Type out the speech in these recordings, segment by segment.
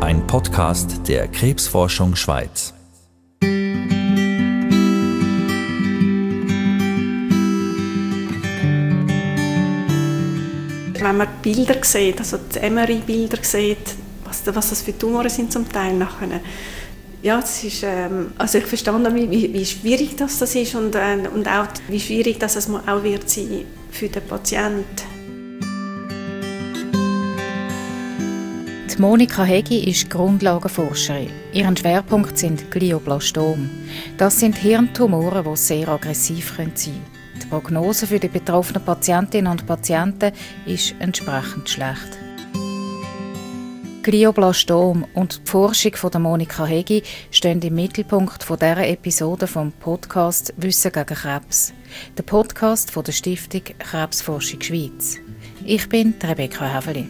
ein Podcast der Krebsforschung Schweiz. Wenn man Bilder sieht, also die MRI-Bilder sieht, was das für Tumoren sind zum Teil nachher. Ja, das ist, also ich verstehe, wie schwierig das ist und auch wie schwierig das auch wird sein für den Patienten. Die Monika Hegi ist Grundlagenforscherin. Ihr Schwerpunkt sind Glioblastom. Das sind Hirntumoren, die sehr aggressiv sein können. Die Prognose für die betroffenen Patientinnen und Patienten ist entsprechend schlecht. Glioblastom und die Forschung von der Monika Hegi stehen im Mittelpunkt dieser Episode vom Podcast «Wissen gegen Krebs», der Podcast von der Stiftung Krebsforschung Schweiz. Ich bin Rebecca Häfeli.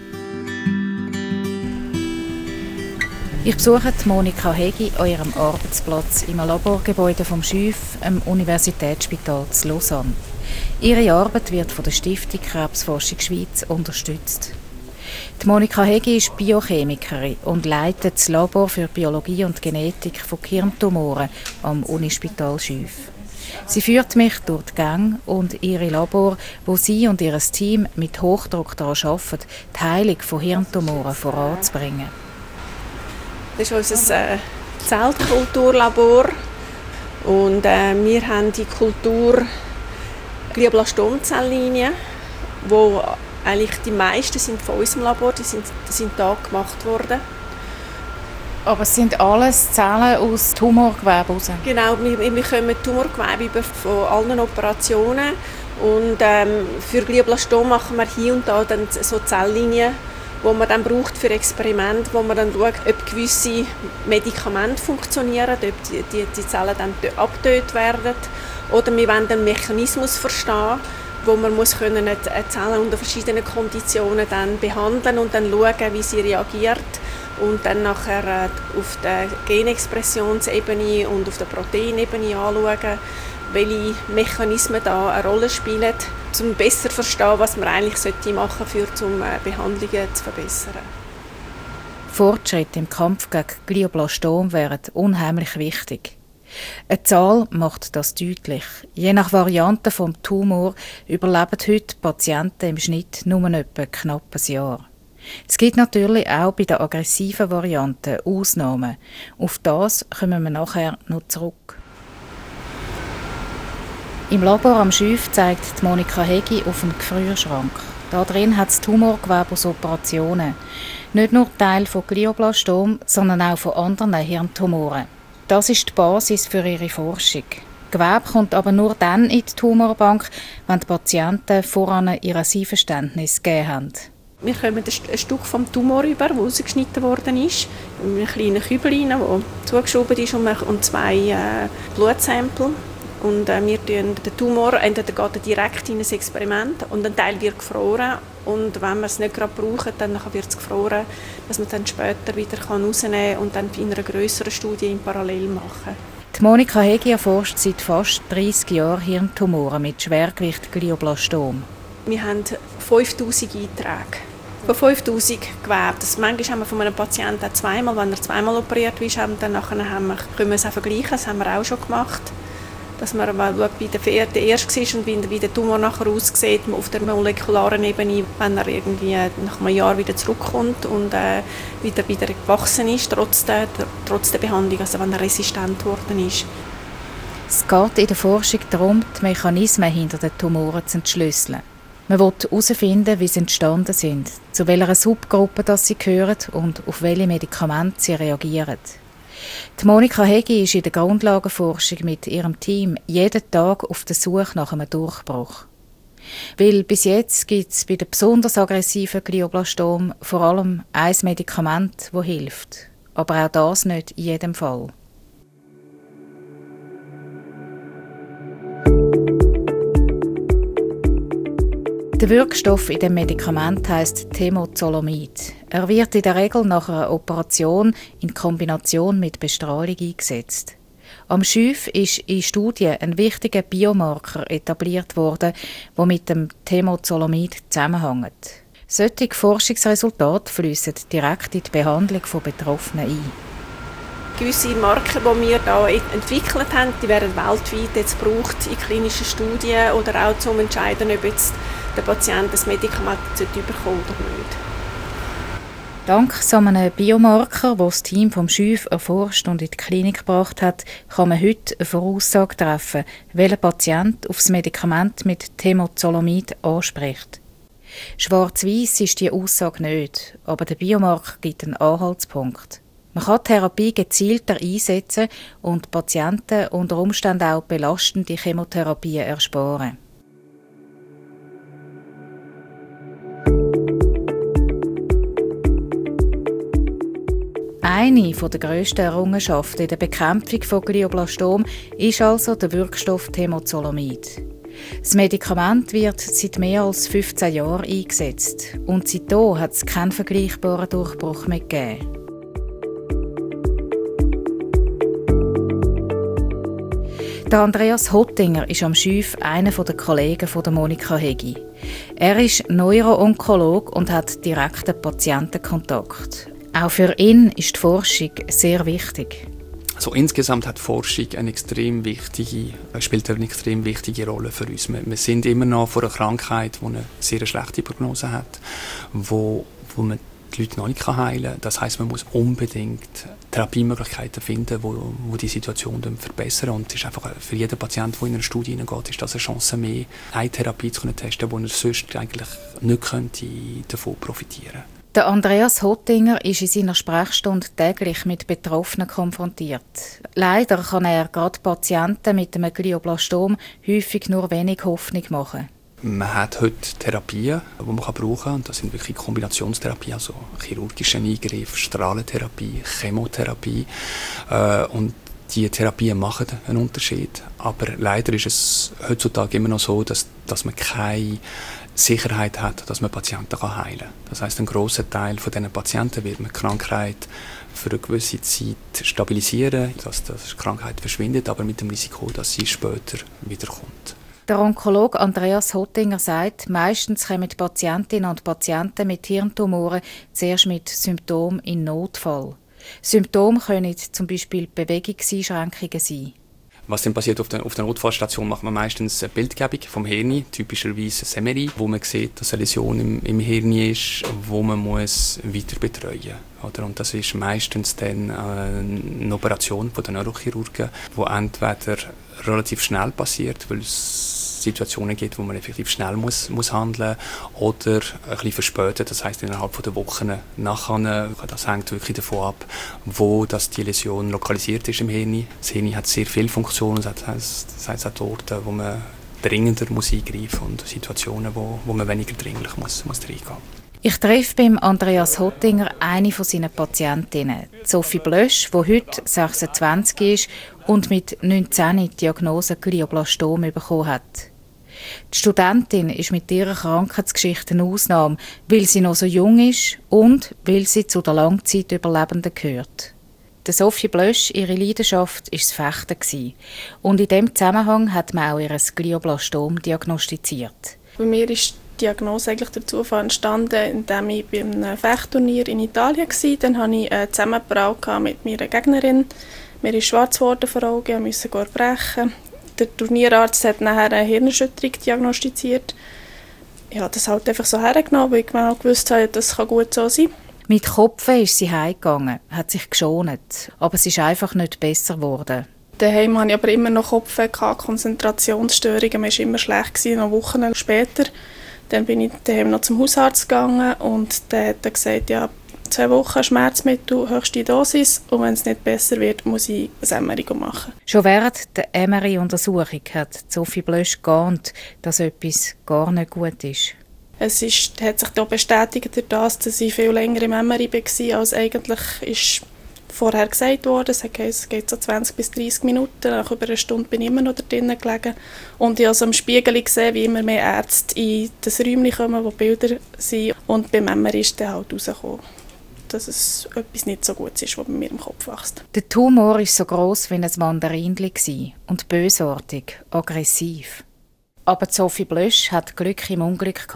Ich besuche die Monika Hegi an ihrem Arbeitsplatz im Laborgebäude vom SCHÜV, am Universitätsspital zu Lausanne. Ihre Arbeit wird von der Stiftung Krebsforschung Schweiz unterstützt. Die Monika Hegi ist Biochemikerin und leitet das Labor für Biologie und Genetik von Hirntumoren am Unispital SCHÜV. Sie führt mich durch die Gänge und ihre Labor, wo sie und ihr Team mit Hochdruck daran arbeiten, die Heilung von Hirntumoren voranzubringen. Das ist unser Zellkulturlabor und wir haben die Kultur Glioblastomzelllinien, wo eigentlich die meisten sind von unserem Labor, die sind da gemacht worden. Aber es sind alles Zellen aus Tumorgewebe raus? Genau, wir bekommen Tumorgewebe über von allen Operationen und für Glioblastom machen wir hier und da dann so Zelllinien, wo man dann braucht für Experimente, wo man dann schaut, ob gewisse Medikamente funktionieren, ob die Zellen dann abgetötet werden. Oder wir wollen den Mechanismus verstehen, wo man muss können eine Zelle unter verschiedenen Konditionen dann behandeln und dann schauen, wie sie reagiert. Und dann nachher auf der Genexpressionsebene und auf der Proteinebene anschauen, welche Mechanismen da eine Rolle spielen, um besser zu verstehen, was man eigentlich machen sollte, um Behandlungen zu verbessern. Fortschritte im Kampf gegen Glioblastom wären unheimlich wichtig. Eine Zahl macht das deutlich. Je nach Variante des Tumors überleben heute Patienten im Schnitt nur etwa knapp ein Jahr. Es gibt natürlich auch bei den aggressiven Varianten Ausnahmen. Auf das kommen wir nachher noch zurück. Im Labor am SCHÜV zeigt die Monika Hegi auf einen Gefrierschrank. Da drin hat es Tumorgewebe aus Operationen. Nicht nur Teil von Glioblastom, sondern auch von anderen Hirntumoren. Das ist die Basis für ihre Forschung. Gewebe kommt aber nur dann in die Tumorbank, wenn die Patienten voran ihr Einverständnis gegeben haben. Wir bekommen ein Stück vom Tumor über, das rausgeschnitten worden ist, in einem kleinen Kübel, der zugeschoben ist, und 2 Blutsamples. Und wir tun den Tumor, entweder geht er direkt in ein Experiment und ein Teil wird gefroren. Und wenn wir es nicht gerade brauchen, dann wird es gefroren, dass man dann später wieder rausnehmen kann und dann in einer grösseren Studie in Parallel machen. Die Monika Hegi erforscht seit fast 30 Jahren Hirntumoren mit Schwergewicht Glioblastom. Wir haben 5000 Einträge. Von 5000 Gewebe. Manchmal haben wir von einem Patienten auch zweimal, wenn er zweimal operiert ist, dann können wir es auch vergleichen, das haben wir auch schon gemacht. Dass man mal schaut, wie der erste ist und wie der Tumor nachher aussieht auf der molekularen Ebene, wenn er irgendwie nach einem Jahr wieder zurückkommt und wieder gewachsen ist, trotz der Behandlung, also wenn er resistent geworden ist. Es geht in der Forschung darum, die Mechanismen hinter den Tumoren zu entschlüsseln. Man will herausfinden, wie sie entstanden sind, zu welcher Subgruppe das sie gehören und auf welche Medikamente sie reagieren. Die Monika Hegi ist in der Grundlagenforschung mit ihrem Team jeden Tag auf der Suche nach einem Durchbruch. Weil bis jetzt gibt es bei den besonders aggressiven Glioblastom vor allem ein Medikament, das hilft. Aber auch das nicht in jedem Fall. Der Wirkstoff in dem Medikament heisst Temozolomid. Er wird in der Regel nach einer Operation in Kombination mit Bestrahlung eingesetzt. Am SCHÜV ist in Studien ein wichtiger Biomarker etabliert worden, der mit dem Temozolomid zusammenhängt. Solche Forschungsresultate fliessen direkt in die Behandlung von Betroffenen ein. Gewisse Marker, die wir hier entwickelt haben, die werden weltweit jetzt gebraucht in klinischen Studien oder auch zum entscheiden, ob jetzt der Patient das Medikament bekommen oder nicht. Dank so einem Biomarker, den das Team vom SCHÜV erforscht und in die Klinik gebracht hat, kann man heute eine Voraussage treffen, welcher Patient auf das Medikament mit Temozolomid anspricht. Schwarz-weiss ist diese Aussage nicht, aber der Biomarker gibt einen Anhaltspunkt. Man kann die Therapie gezielter einsetzen und Patienten unter Umständen auch belastende Chemotherapien ersparen. Eine der grössten Errungenschaften in der Bekämpfung von Glioblastom ist also der Wirkstoff Temozolomid. Das Medikament wird seit mehr als 15 Jahren eingesetzt und seitdem hat es keinen vergleichbaren Durchbruch mehr gegeben. Der Andreas Hottinger ist am SCHÜV einer der Kollegen von Monika Hegi. Er ist Neuro-Onkologe und hat direkten Patientenkontakt. Auch für ihn ist die Forschung sehr wichtig. Also insgesamt hat Forschung spielt eine extrem wichtige Rolle für uns. Wir sind immer noch vor einer Krankheit, die eine sehr schlechte Prognose hat, wo man die Leute noch nicht heilen kann. Das heisst, man muss unbedingt Therapiemöglichkeiten finden, die die Situation dann verbessern. Und es ist einfach für jeden Patienten, der in eine Studie hineingeht, ist das eine Chance mehr, eine Therapie zu testen, wo er sonst eigentlich nicht davon profitieren könnte. Der Andreas Hottinger ist in seiner Sprechstunde täglich mit Betroffenen konfrontiert. Leider kann er gerade Patienten mit einem Glioblastom häufig nur wenig Hoffnung machen. Man hat heute Therapien, die man brauchen kann. Und das sind wirklich Kombinationstherapien, also chirurgische Eingriffe, Strahlentherapie, Chemotherapie. Und die Therapien machen einen Unterschied. Aber leider ist es heutzutage immer noch so, dass man keine Sicherheit hat, dass man Patienten heilen kann. Das heisst, ein grosser Teil von diesen Patienten wird mit Krankheit für eine gewisse Zeit stabilisieren, dass die Krankheit verschwindet, aber mit dem Risiko, dass sie später wiederkommt. Der Onkologe Andreas Hottinger sagt, meistens kommen Patientinnen und Patienten mit Hirntumoren zuerst mit Symptomen in Notfall. Symptome können zum Beispiel Bewegungseinschränkungen sein. Was dann passiert auf der Notfallstation, macht man meistens eine Bildgebung vom Hirn, typischerweise ein MRI, wo man sieht, dass eine Läsion im Hirn ist, wo man muss weiter betreuen muss. Und das ist meistens dann eine Operation von den Neurochirurgen, die entweder relativ schnell passiert, weil es Situationen gibt, wo man effektiv schnell muss handeln oder ein bisschen verspätet, das heisst innerhalb der Wochen nachher. Das hängt wirklich davon ab, wo die Läsion lokalisiert ist im Hirn. Das Hirn hat sehr viele Funktionen, das heisst auch dort, wo man dringender muss eingreifen und Situationen, wo man weniger dringlich muss reingehen. Ich treffe beim Andreas Hottinger eine von seinen Patientinnen, Sophie Blösch, die heute 26 ist und mit 19 die Diagnose Glioblastom bekommen hat. Die Studentin ist mit ihrer Krankheitsgeschichte eine Ausnahme, weil sie noch so jung ist und weil sie zu den Langzeitüberlebenden gehört. Der Sophie Blösch, ihre Leidenschaft war das Fechten. Und in diesem Zusammenhang hat man auch ihr Glioblastom diagnostiziert. Bei mir ist die Diagnose eigentlich der Zufall entstanden, indem ich bei einem Fechtturnier in Italien war. Dann hatte ich einen Zusammenprall mit meiner Gegnerin. Mir ist schwarz geworden vor Augen, ich musste brechen. Der Turnierarzt hat nachher eine Hirnerschütterung diagnostiziert. Ich habe das halt einfach so hergenommen, weil ich genau gewusst habe, das kann gut so sein. Mit Kopfen ist sie heimgegangen, hat sich geschont, aber es ist einfach nicht besser geworden. Daheim hatte ich aber immer noch Kopfen, Konzentrationsstörungen, mir war immer schlecht, noch Wochen später. Dann bin ich daheim noch zum Hausarzt gegangen und der hat gesagt, ja, 2 Wochen Schmerzmittel, höchste Dosis, und wenn es nicht besser wird, muss ich ein MRI machen. Schon während der MRI-Untersuchung hat Sophie Blösch geahnt, dass etwas gar nicht gut ist. Es hat sich da bestätigt, dass ich viel länger im MRI war, als eigentlich ist vorher gesagt wurde. Es geht so 20 bis 30 Minuten, nach über eine Stunde bin ich immer noch da drinnen gelegen. Und ich habe also im Spiegel gesehen, wie immer mehr Ärzte in das Räumchen kommen, wo Bilder sind. Und beim MRI ist dann halt rausgekommen, dass es etwas nicht so gut ist, was bei mir im Kopf wächst. Der Tumor war so gross wie ein Mandarinli und bösartig, aggressiv. Aber Sophie Blösch hat Glück im Unglück gehabt.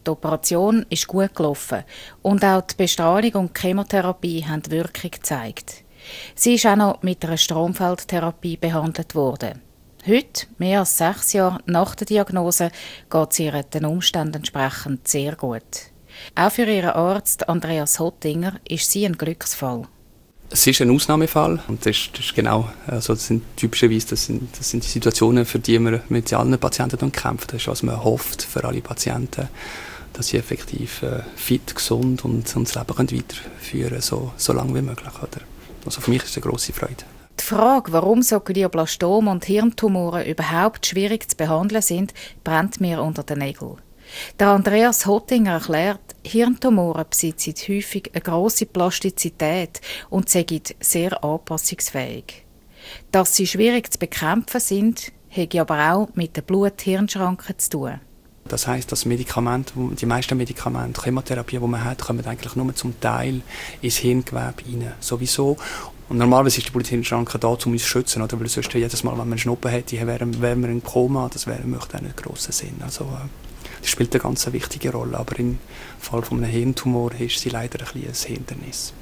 Die Operation ist gut gelaufen und auch die Bestrahlung und die Chemotherapie haben Wirkung gezeigt. Sie ist auch noch mit einer Stromfeldtherapie behandelt worden. Heute, mehr als 6 Jahre nach der Diagnose, geht es ihr den Umständen entsprechend sehr gut. Auch für ihren Arzt Andreas Hottinger ist sie ein Glücksfall. Es ist ein Ausnahmefall und das ist genau, also das sind typischerweise das sind die Situationen, für die wir mit allen Patienten kämpfen. Das ist, was man hofft für alle Patienten, dass sie effektiv fit, gesund und das Leben weiterführen können, so lange wie möglich. Oder? Also für mich ist es eine grosse Freude. Die Frage, warum so Glioblastom und Hirntumoren überhaupt schwierig zu behandeln sind, brennt mir unter den Nägeln. Der Andreas Hottinger erklärt, Hirntumoren besitzen häufig eine grosse Plastizität und sind sehr anpassungsfähig. Dass sie schwierig zu bekämpfen sind, hat aber auch mit den Blut-Hirn-Schranken zu tun. Das heisst, dass die meisten Medikamente, Chemotherapie, die man hat, kommen eigentlich nur zum Teil ins Hirngewebe rein. Sowieso. Und normalerweise ist die Blut-Hirn-Schranke da, um uns zu schützen. Oder? Weil sonst jedes Mal, wenn man einen Schnuppen hätte, wären wir im Koma. Das macht auch nicht grossen Sinn. Also, das spielt eine ganz wichtige Rolle. Aber im Fall von einem Hirntumor ist sie leider ein Hindernis.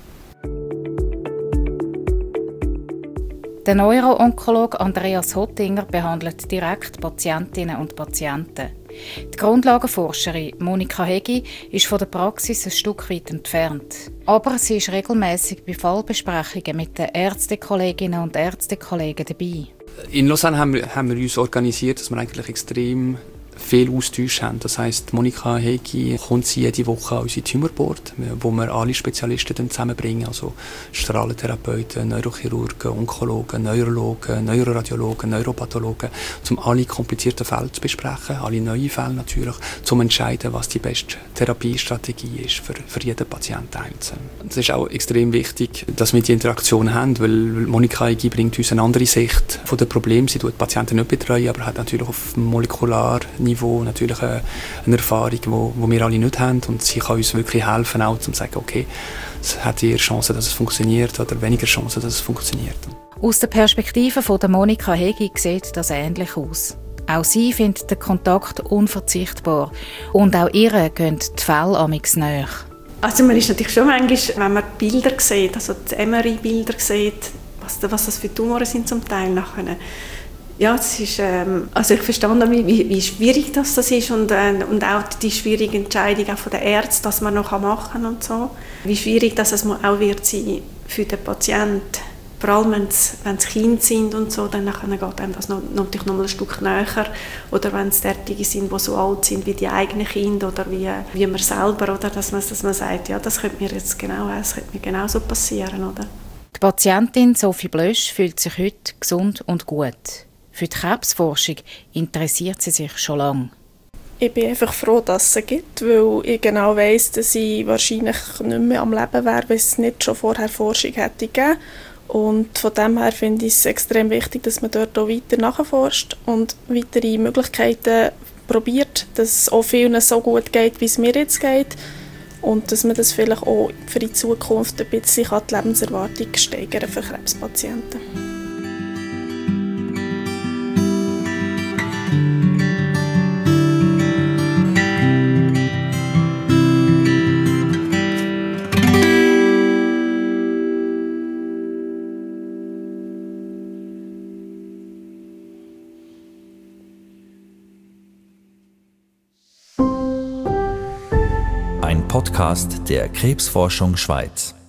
Der Neuro-Onkologe Andreas Hottinger behandelt direkt Patientinnen und Patienten. Die Grundlagenforscherin Monika Hegi ist von der Praxis ein Stück weit entfernt. Aber sie ist regelmäßig bei Fallbesprechungen mit den Ärztekolleginnen und Ärztekollegen dabei. In Lausanne haben wir uns organisiert, dass wir eigentlich extrem viel Austausch haben. Das heisst, Monika Hegi kommt sie jede Woche an unsere Tumorboard, wo wir alle Spezialisten zusammenbringen, also Strahlentherapeuten, Neurochirurgen, Onkologen, Neurologen, Neuroradiologen, Neuropathologen, um alle komplizierten Fälle zu besprechen, alle neuen Fälle natürlich, um zu entscheiden, was die beste Therapiestrategie ist für jeden Patienten einzeln. Es ist auch extrem wichtig, dass wir die Interaktion haben, weil Monika Hegi bringt uns eine andere Sicht von den Problemen. Sie betreut Patienten nicht betreuen, aber hat natürlich auf Molekularniveau natürlich eine Erfahrung, die wir alle nicht haben, und sie kann uns wirklich helfen, auch zu sagen, okay, es hat eher Chancen, dass es funktioniert oder weniger Chancen, dass es funktioniert. Aus der Perspektive von der Monika Hegi sieht das ähnlich aus. Auch sie findet den Kontakt unverzichtbar und auch ihr gehen die Fälle amigs näher. Also man ist natürlich schon manchmal, wenn man die Bilder sieht, also die MRI-Bilder sieht, was das für Tumoren sind zum Teil nachher. Ja, es ist, also ich verstehe, wie schwierig das ist und auch die schwierige Entscheidung auch von den Ärzten, dass man noch machen kann und so. Wie schwierig das auch wird sein für den Patienten, vor allem wenn es Kinder sind und so, dann geht einem das natürlich noch mal ein Stück näher. Oder wenn es derartige sind, die so alt sind wie die eigenen Kinder oder wie man selber, oder dass man sagt, ja, das könnte mir jetzt genauso passieren, oder? Die Patientin Sophie Blösch fühlt sich heute gesund und gut. Für die Krebsforschung interessiert sie sich schon lange. Ich bin einfach froh, dass es sie gibt, weil ich genau weiss, dass ich wahrscheinlich nicht mehr am Leben wäre, wenn es nicht schon vorher Forschung hätte gegeben. Und von dem her finde ich es extrem wichtig, dass man dort auch weiter nachforscht und weitere Möglichkeiten probiert, dass es auch vielen so gut geht, wie es mir jetzt geht. Und dass man das vielleicht auch für die Zukunft ein bisschen die Lebenserwartung steigern für Krebspatienten. Ein Podcast der Krebsforschung Schweiz.